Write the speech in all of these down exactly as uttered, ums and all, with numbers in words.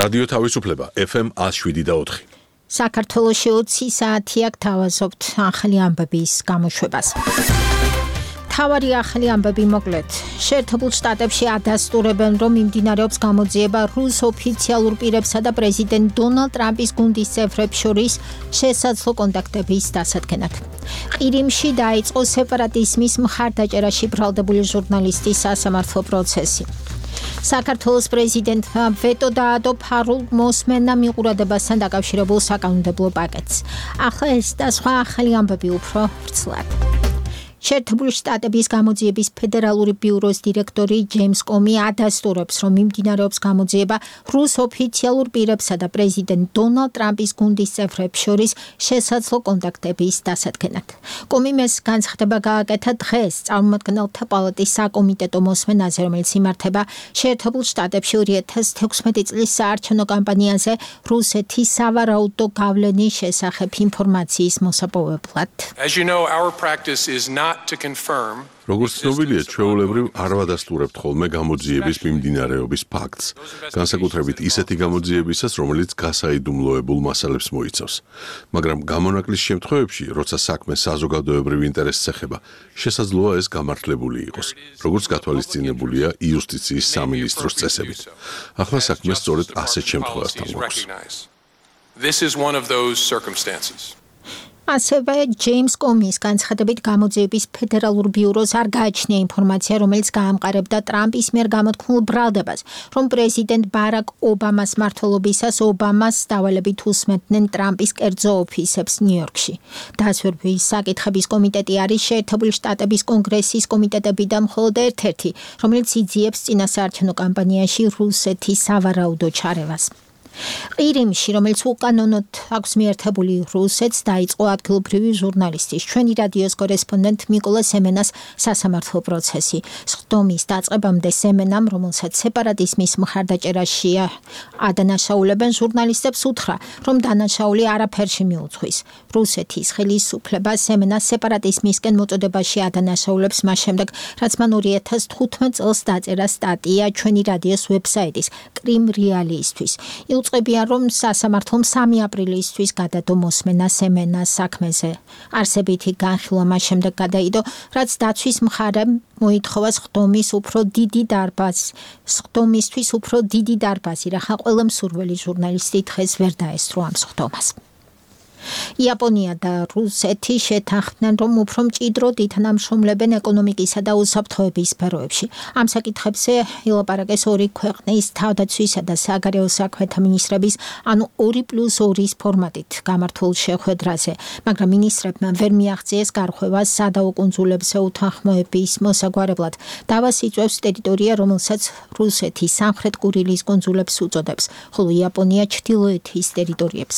რადიო თავისუფლება ეფ ემ one oh seven და four. საქართველოში ოცი საათია გთავაზობთ ახალი ამბების გამოშვებას. თავარი ახალი ამბები მოკლედ. შეერთებულ შტატებში ადასტურებენ, რომ მიმდინარეობს გამოძიება რუს ოფიციალურ პირებსა და პრეზიდენტ დონალდ ტრამპის გუნდის წევრებს შორის შესაძლო კონტაქტების დასადგენად. ყირიმში დაიწყო სეპარატიზმის მხარდაჭერაში ბრალდებული ჟურნალისტის სასამართლო პროცესი. საქართველოს პრეზიდენტმა ვეტო დაადო ფარულ მოსმენა მიყურებასთან დაკავშირებულ საკანონმდებლო პაკეტს. ახლა ეს და სხვა ახალი ამბები უფრო ვრცლად. შეერთებული შტატების გამოძიების ფედერალური ბიუროს დირექტორი ჯეიმს კომი ადასტურებს, რომ მიმდინარეობს გამოძიება რუს ოფიციალურ პირებსა და პრეზიდენტ დონალდ ტრამპის გუნდის წევრებს შორის შესაძლო კონტაქტების დასადგენად. კომიმ ეს განცხადება გააკეთა დღეს წარმომადგენელთა პალატის საკომიტეტო მოსმენაზე, რომელიც იმართება შეერთებულ შტატებში ორი ათას თექვსმეტი წლის საარჩევნო კამპანიაზე რუსეთის სავარაუდო გავლენის შესახებ ინფორმაციის მოსაპოვებლად. As you know, our practice is not to confirm. როგორც ცნობილია, ჩვეულებრივ არ ვადასტურებთ ხოლმე გამოძიების მიმდინარეობის ფაქტს, განსაკუთრებით ისეთი გამოძიებისას, რომელიც გასაიდუმლოებულ მასალებს მოიცავს. მაგრამ გამონაკლის შემთხვევებში, როცა საქმე საზოგადოებრივ ინტერესს ეხება, შესაძლოა ეს გამართლებული იყოს, როგორც გათვალისწინებულია იუსტიციის სამინისტროს წესებით. ახლა საქმე სწორედ ასეთ შემთხვევასთან გვაქვს. This is one of those circumstances. ასევე ჯეიმს კომის განცხადებით გამოძიების ფედერალურ ბიუროს არ გააჩნია ინფორმაცია, რომელიც გაამყარებდა ტრამპის მიერ გამოთქმულ ბრალდებას, რომ პრეზიდენტ ბარაკ ობამას მმართველობისას ობამას დავალებით უსმენდნენ ტრამპის კერძო ოფისებს ნიუ-იორკში. დასვერვის საკითხების კომიტეტი არის შეერთებული შტატების კონგრესის კომიტეტებიდან მხოლოდ ერთ-ერთი, რომელიც იძიებს წინასაარჩევნო კამპანიაში რუსეთის სავარაუდო ჩარევას. ყირიმში, რომელიც უკანონოდ აქვს მიერთებული რუსეთს, დაიწყო ადგილობრივი ჟურნალისტის, ჩვენი რადიოს კორესპონდენტ მიკოლა სემენას სასამართლო პროცესი. სხდომის დაწყებამდე სემენამ, რომელსაც სეპარატიზმის მხარდაჭერაში ადანაშაულებენ, ჟურნალისტებს უთხრა, რომ დანაშაული არაფერში მიუძღვის. რუსეთის ხელისუფლება სემენას სეპარატიზმისკენ მოწოდებაში ადანაშაულებს მას შემდეგ, რაც მან ორი ათას თხუთმეტ წელს დაწერა სტატია ჩვენი რადიოს ვებსაიტის კრიმ რეალიისთვის. უწყებია, რომ სასამართლომ სამი აპრილისთვის გადადო მოსმენა სემენას საქმეზე. არსებითი განხილვა მას შემდეგ გადაიდო, რაც დაცვის მხარემ მოითხოვა სხდომის უფრო დიდი დარბაზი, სხდომისთვის უფრო დიდი დარბაზი, რახან ყველა მსურველი ჟურნალისტი დღეს ვერ დაესწრო ამ სხდომას. იაპონია და რუსეთი შეთანხმდნენ, რომ უფრო მჭიდროდ ითანამშრომლებენ ეკონომიკისა და უსაფრთხოების სფეროებში. ამ საკითხებზე ილაპარაკეს ორი ქვეყნის თავდაცვისა და საგარეო საქმეთა მინისტრების, ანუ ორი პლუს ორის ფორმატით გამართულ შეხვედრაზე, მაგრამ მინისტრებმა ვერ მიაღწიეს გარღვევა სადაო კუნძულებზე უთანხმოების მოსაგვარებლად. დავას იწვევს ტერიტორია, რომელსაც რუსეთი სამხრეთ კურილის კუნძულებს უწოდებს, ხოლო იაპონია ჩრდილოეთის ტერიტორიებს.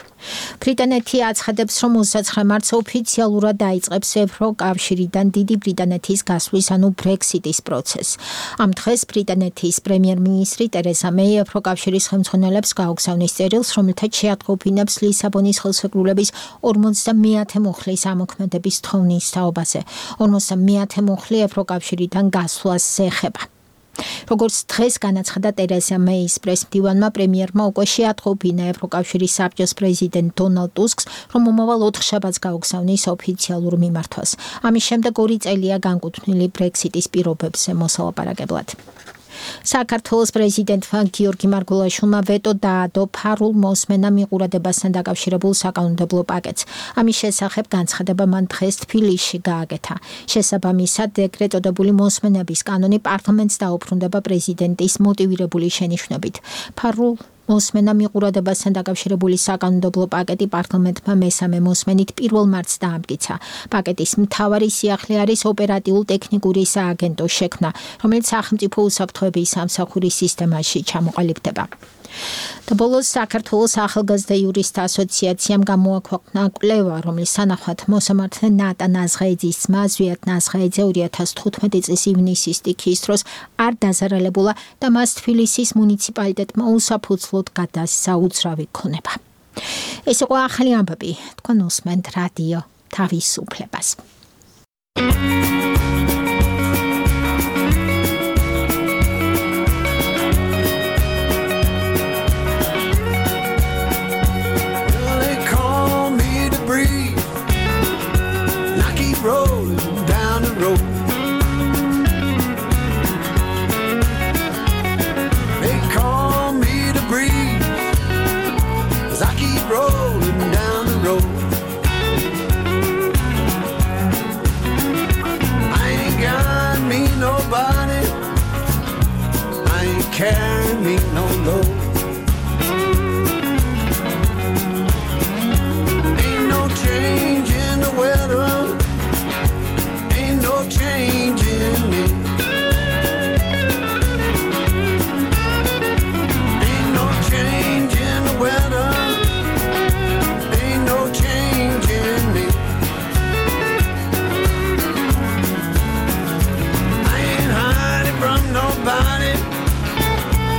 ბრიტანეთი აცხადებს, რომ ოცდაცხრე მარტს ოფიციალურად დაიწყებს ევროკავშირიდან დიდი ბრიტანეთის გასვლის, ანუ ბრექსიტის პროცესს. ამ დღეს ბრიტანეთის პრემიერ-მინისტრი ტერეზა მეი ევროკავშირის ხელმძღვანელებს გაუგზავნის წერილს, რომელთაც შეატყობინებს ლისაბონის ხელშეკრულების ორმოცდამეათე მუხლის ამოქმედების თხოვნის თაობაზე. ორმოცდამეათე მუხლი ევროკავშირიდან გასვლას ეხება. როგორც დღეს განაცხადა ტერეზა მეის პრესმდივანმა, პრემიერმა უკვე შეატყობინა ევროკავშირის საბჭოს პრეზიდენტ დონალდ ტუსკს, რომ მომავალ ოთხშაბათს გაუგზავნის ოფიციალურ მიმართვას. ამის შემდეგ ორი წელია განკუთვნილი ბრექსიტის პირობებზე მოსალაპარაკებლად. საქართველოს პრეზიდენტმა გიორგი მარგველაშვილმა ვეტო დაადო ფარულ მოსმენა მიყურებასთან დაკავშირებულ საკანონმდებლო პაკეტს. ამის შესახებ განცხადება მან დღეს თბილისში გააკეთა. შესაბამისად, ეგრეთწოდებული მოსმენების კანონი პარლამენტს დაუბრუნდება პრეზიდენტის მოტივირებული შენიშვნებით. ფარულ მოსმენა მიყურებასთან დაკავშირებული საკანონმდებლო პაკეტი პარლამენტმა მესამე მოსმენით პირველ მარტს დაამტკიცა. პაკეტის მთავარი სიახლე არის ოპერატიულ-ტექნიკური სააგენტოს შექმნა, რომელიც სახელმწიფო უსაფრთხოების სამსახურის სისტემაში ჩამოყალიბდება. და ბოლოს საქართველოს ახალგაზრდა იურისტთა ასოციაციამ გამოაქვეყნა კვლევა, რომლის თანახმად მოსამართლე ნატა ნაზღაიძის ძმა ზვიად ნაზღაიძე ორი ათას თხუთმეტი წლის ივნისის სტიქიის დროს არ დაზარალებულა და მას თბილისის მუნიციპალიტეტმა უსაფუძვლოდ გადასცა უძრავი ქონება. ეს იყო ახალი ამბები, თქვენ უსმენთ რადიო თავისუფლებას. carry me no load. Ain't no change in the weather, ain't no change in me. Ain't no change in the weather, ain't no change in me. I ain't hiding from nobody,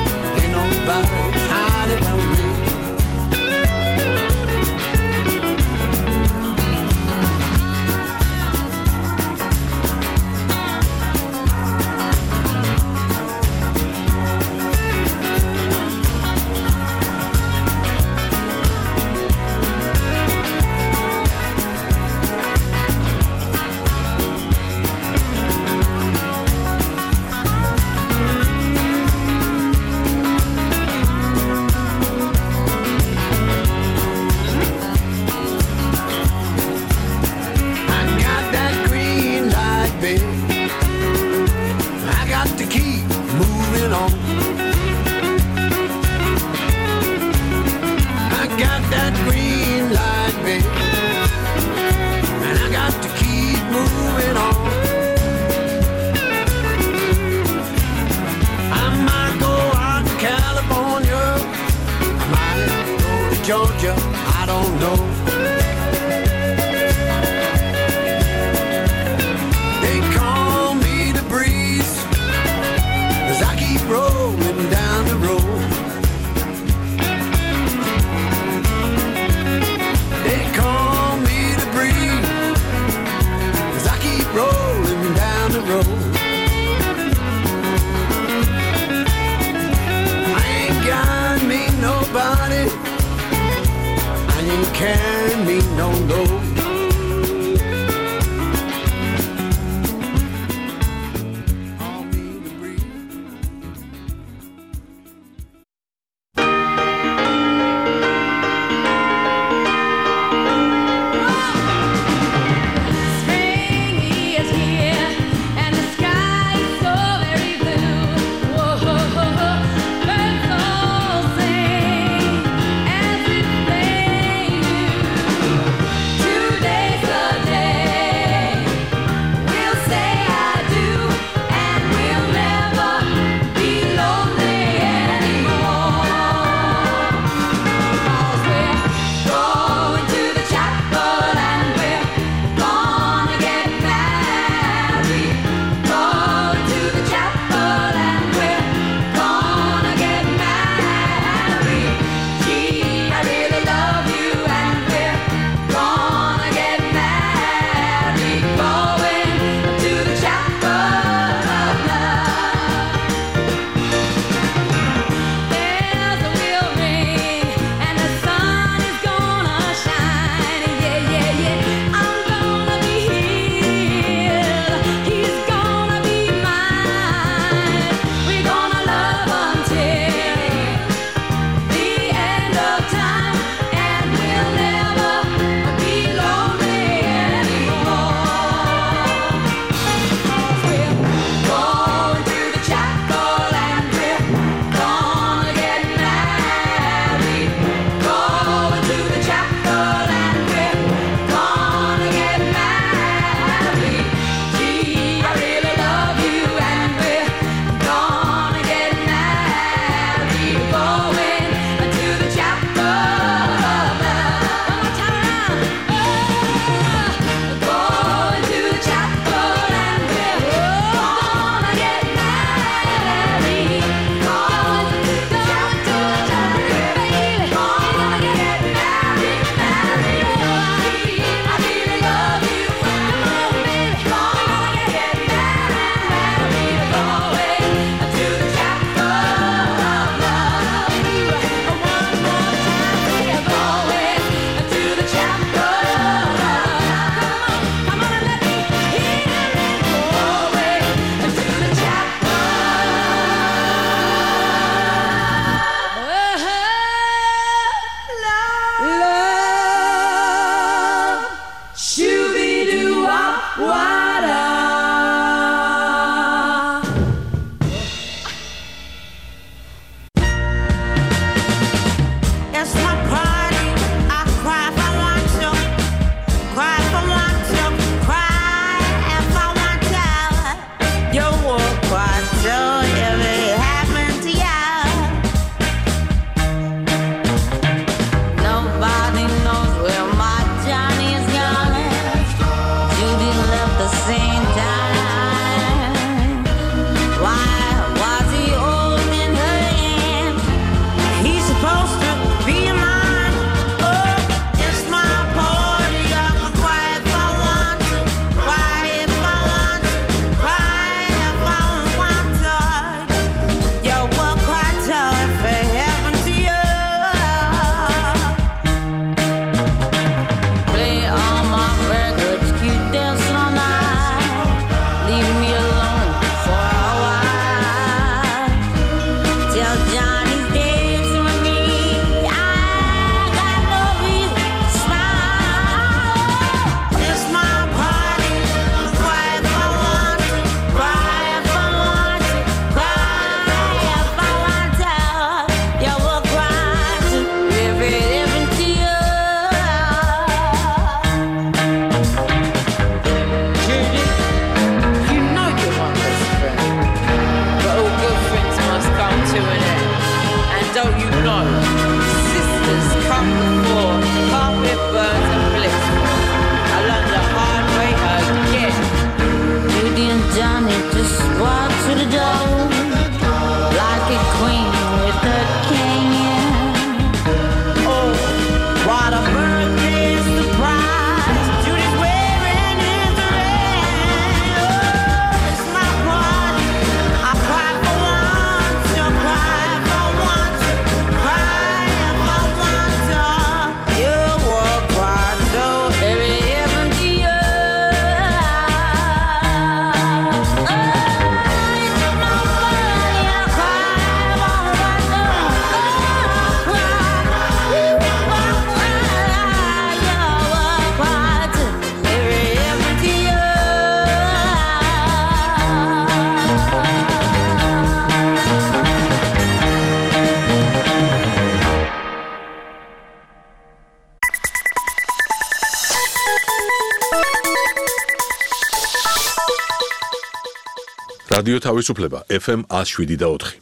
რადიო თავისუფლება ეფ ემ one oh seven და four.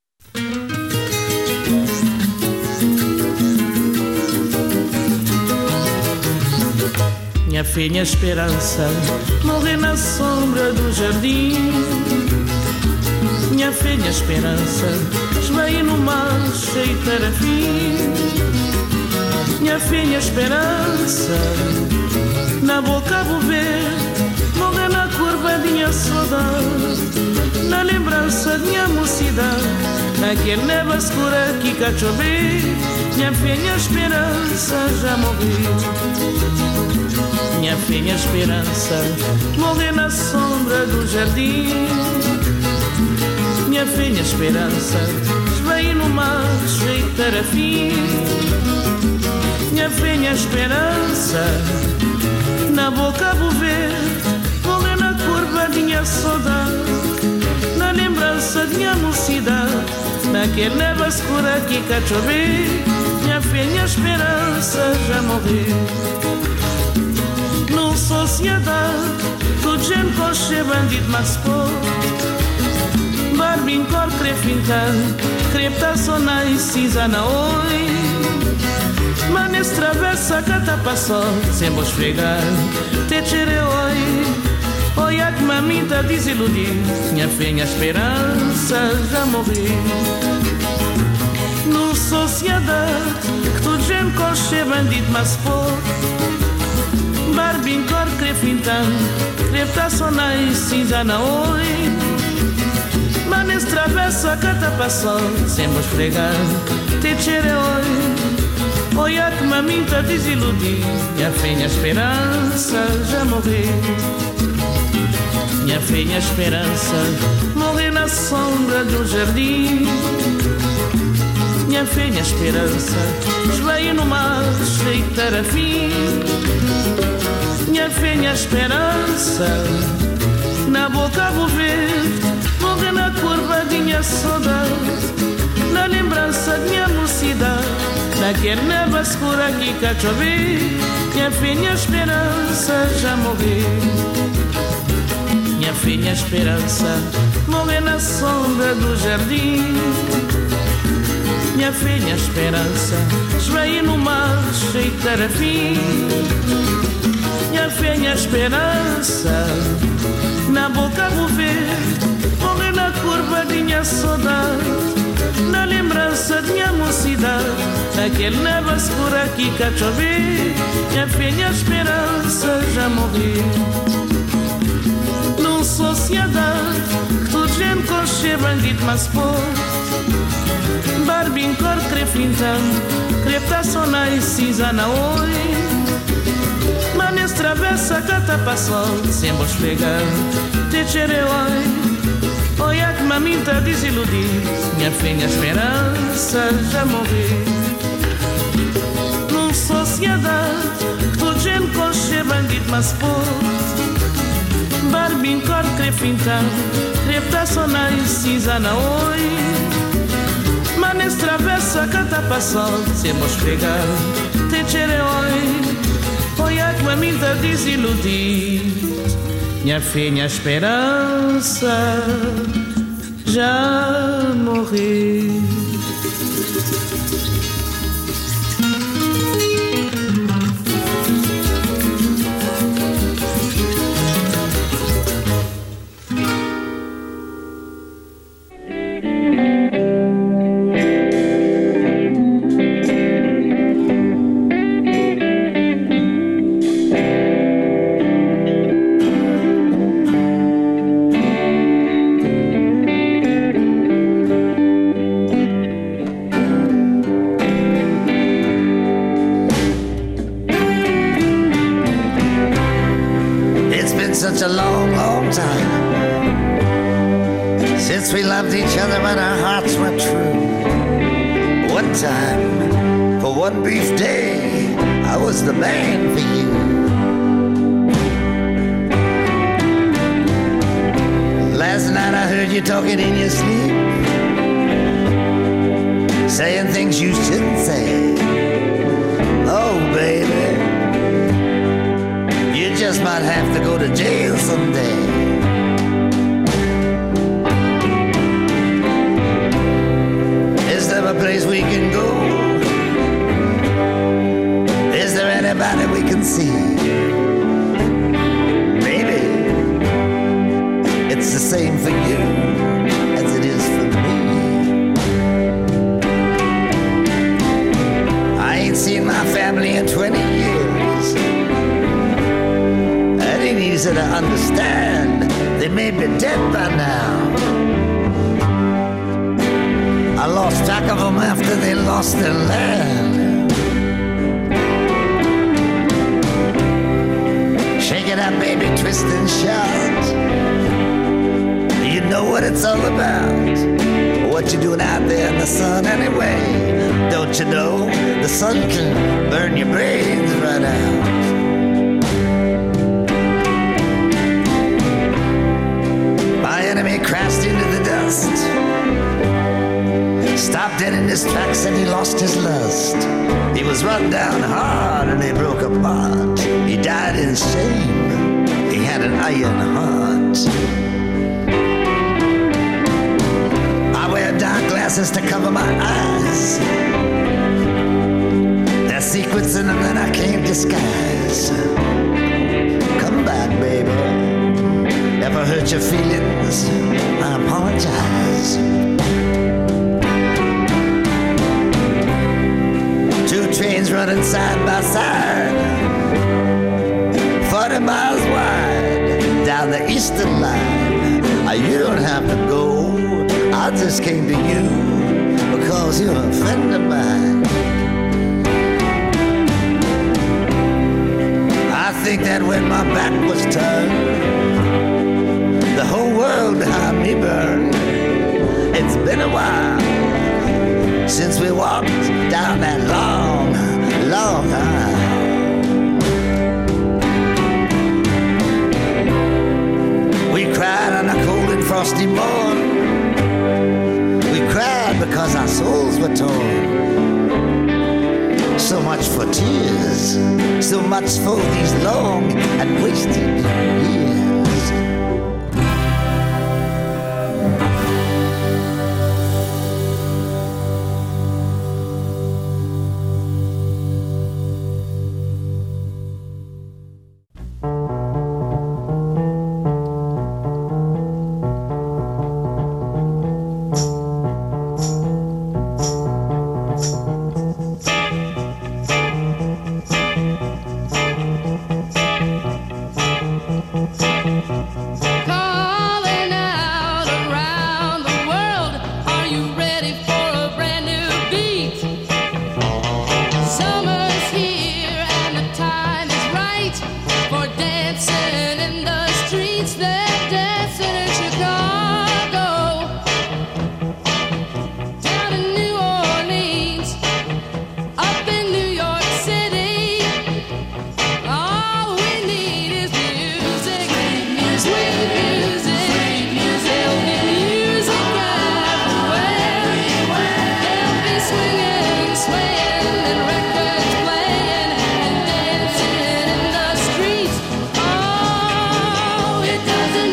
Minha fé, minha esperança, morrer na sombra do jardim. Minha fé, minha esperança, esvair no mar cheio de tarafim. Minha fé, minha esperança, na boca vou ver, morrer na curva de minha saudade, na lembrança de minha mocidade, naquele neva escura que cá chover. Minha fé, minha esperança, já morreu. Minha fé, minha esperança, morrer na sombra do jardim. Minha fé, minha esperança, esvair no mar cheio de tarafim. Minha fé, minha esperança, na boca vou ver, morrer na curva de minha saudade, na lembrança de minha mocidade, naquele neva escura que cá chover. Minha fé, minha esperança, já morreu. Numa sociedade, tudo gente coche bandido, mas pô, barbin cor crefintan, crepta sona e cinza na oi. Manes travessa cata passou, sem vos fregar, te tire oi. Oi, a que maminta desiludir, minha fé, minha esperança já morreu. Numa sociedade, tudo gente coche bandido, mas pô, barbin cor crefintan, crepta sona e cinza na oi. Manes travessa cata passou, sem vos fregar, te tire oi. Oi, a que maminta desiludir, minha fé, minha esperança já morreu. Minha fé, minha esperança, morrer na sombra do jardim. Minha fé, minha esperança, esvair no mar cheio de tarafim. Minha fé, minha esperança, na boca vou ver, morrer na curva de minha saudade, na lembrança de minha mocidade, naquele neva escura que cá chover. Minha fé, minha esperança já morreu. Minha fé, minha esperança, morrer na sombra do jardim. Minha fé, minha esperança, esvair no mar cheio de tarafim. Minha fé, minha esperança, na boca vou ver, morrer na curva de minha saudade, na lembrança de minha mocidade, naquele neva escura que cá chover. Minha fé, minha esperança já morreu. Numa sociedade, tudo gente coche bandido, mas pô, barbin cor crefintan, crepta sona e cinza na oi. Manes travessa cata passou, sem vos fregar, te tire oi. Oi, a que maminta desiludir, minha fé, minha esperança já morreu. Numa sociedade, tudo gente coche bandido, mas pô, barbin cor crefintan, crepta sona e cinza na oi. Manes travessa cata passou, sem vos fregar, te tire oi. Oi, a que maminta desiludir, minha fé, minha esperança já morreu. Such a long, long time since we loved each other, but our hearts were true. One time, for one brief day, I was the man for you. Last night I heard you talking in your sleep, saying things you shouldn't say. Oh, baby, you just might have to go to jail someday. they may be dead by now. I lost track of them after they lost their land. Shake it up, baby, twist and shout. You know what it's all about. What you doing out there in the sun anyway? Don't you know the sun can burn your brains right out? My enemy crashed into the dust, stopped dead in his tracks and he lost his lust. He was run down hard and he broke apart. He died in shame, he had an iron heart. I wear dark glasses to cover my eyes. There's secrets in them that I can't disguise. Come back, baby. Ever hurt your feelings? I apologize. Two trains running side by side, forty miles wide, down the eastern line. You don't have to go, I just came to you because you're a friend of mine. I think that when my back was turned, the whole world behind me burned. It's been a while since we walked down that long, long aisle. We cried on a cold and frosty morn. We cried because our souls were torn. So much for tears, so much for these long and wasted years. Doesn't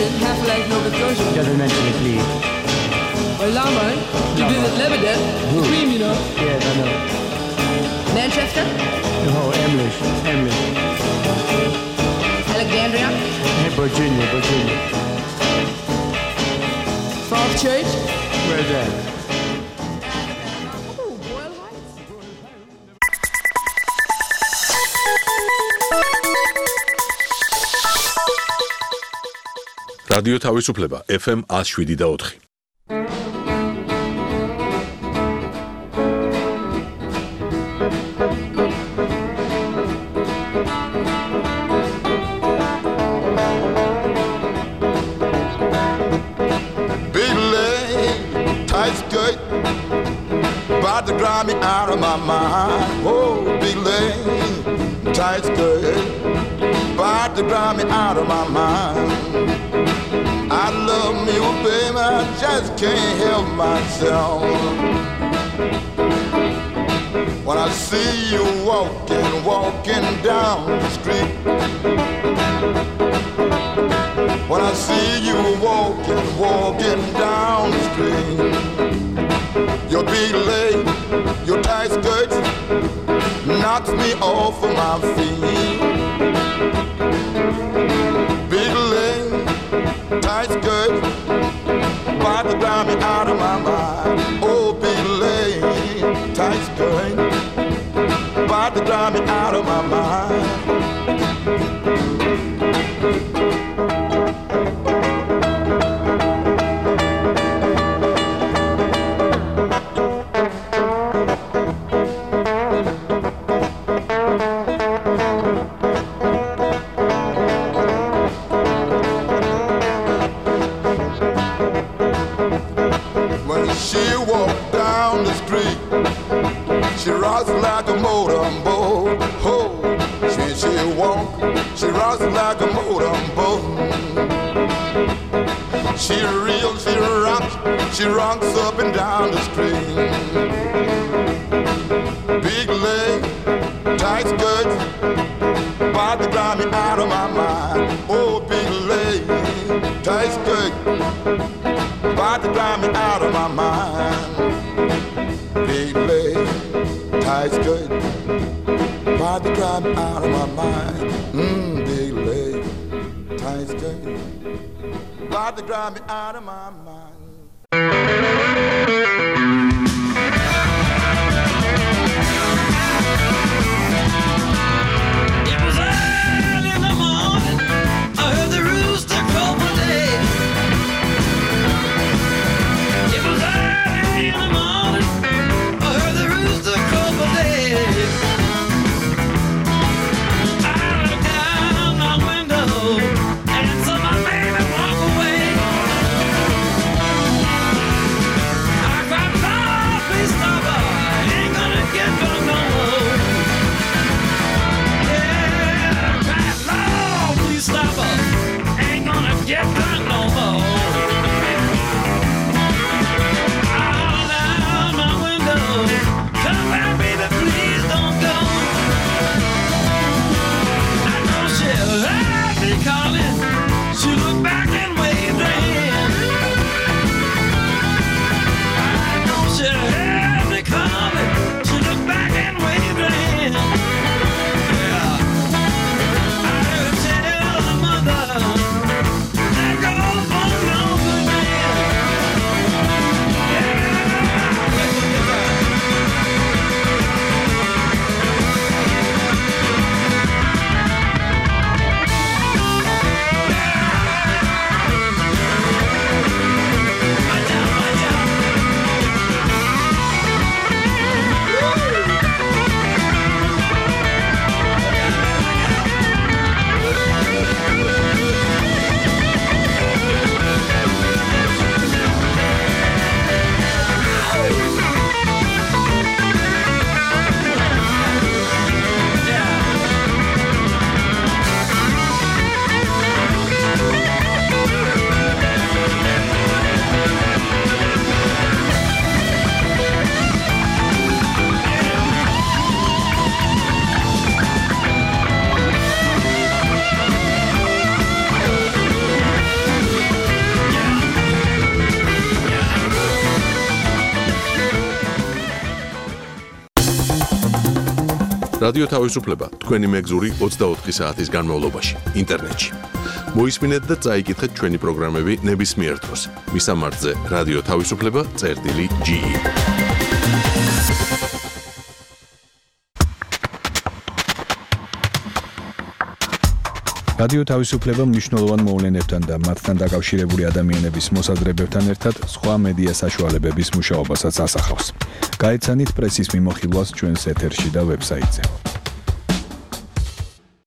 London, half-life Nova Scotia. Doesn't mention it, please. Well, Lama, you visit Lebanon, the Cream, you know. Yes, I know. Manchester, No, Emily. Emily. Alexandria, Hey, Virginia, Virginia. Falls Church. Where's that? Ooh, Boyle Heights. რადიო თავისუფლება ეფ ემ one oh seven და four. About to drive me out of my mind. Oh, big leg, tight skirt, about to drive me out of my mind. I love me, oh baby, I just can't help myself. When I see you walking, walking down the street. When I see you walking, walking down the street. Your big leg, your tight skirts knocks me off of my feet. Big leg, tight skirts, about to drive me out of my mind. Oh, big leg, tight skirt, about to drive me out of my mind. Like a motorboat, oh, she she walk, she rocks like a motorboat. She reels, she rocks, she rocks up and down the street. Big leg, tight skirts, about to drive me out of my mind. Oh, big leg, tight skirt, about to drive me out of my mind. Big leg, tight skirt, about to drive me out of my mind. Mmm, big leg, tight skirt, about to drive me out of my mind. It was early in the morning, I heard the rooster crow one day. It was early in the morning, I heard the rooster crow one day. I looked out my window and saw my baby walk away. რადიო თავისუფლება თქვენი მეგზური ოცდაოთხი საათის განმავლობაში ინტერნეტში. მოისმინეთ და წაიკითხეთ ჩვენი პროგრამები ნებისმიერ დროს. მისამართზე რადიო თავისუფლება წერტილი ჯი. რადიო თავისუფლება მნიშვნელოვან მოვლენებთან და მათთან დაკავშირებული ადამიანების მოსაზრებებთან ერთად სხვა მედია საშუალებების მუშაობასაც ასახავს. გაეცანით პრესის მიმოხილვას ჩვენს ეთერში და ვებსაიტზე.